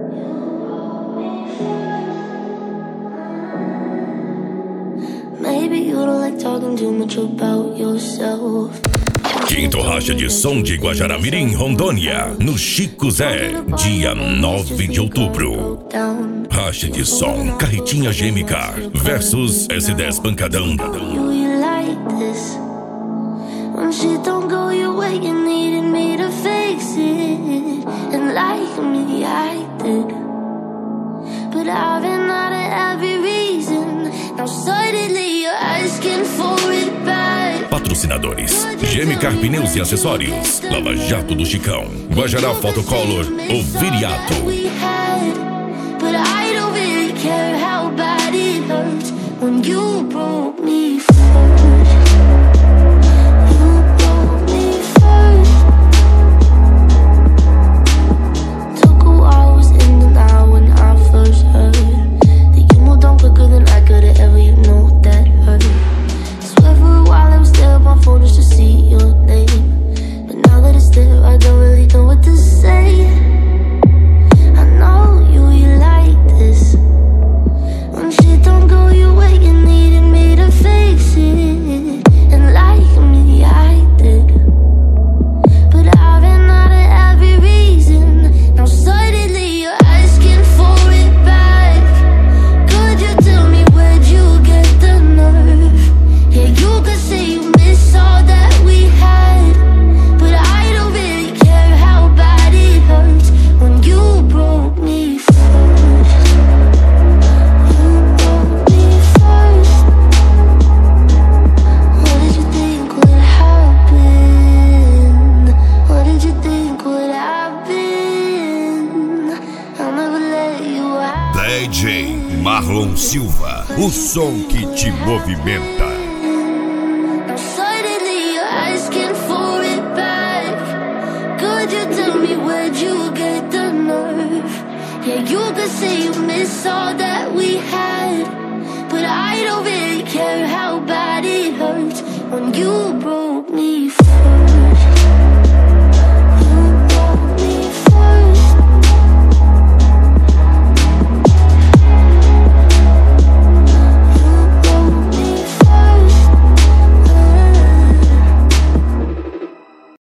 Quinto Racha de Som de Guajará-Mirim, Rondônia, no Chico Zé, dia 9 de outubro. Racha de Som, Carretinha GMK versus S10 Pancadão. When shit don't go your way, you needed me to fix it. And like me, I did. But I've been out of every reason. Now suddenly you're asking for it back. Patrocinadores: GMK Pneus e Acessórios, Lava Jato do Chicão, Guajará Fotocolor, o Viriato. But I don't really care how bad it hurts when you broke me first. Marlon Silva, o som que te movimenta. Suddenly you're asking for it back. Could you tell me where'd you get the nerve? Yeah, you could say you miss all that we had, but I don't really care how bad it hurts when you broke me.